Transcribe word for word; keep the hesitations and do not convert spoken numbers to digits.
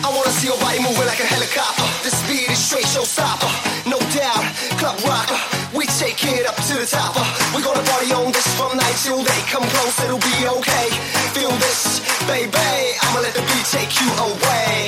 I wanna see your body moving like a helicopter. The speed is straight showstopper. No doubt, club rocker. We take it up to the top. We gonna party on this from night till day. Come close, it'll be okay. Feel this, baby. I'ma let the beat take you away.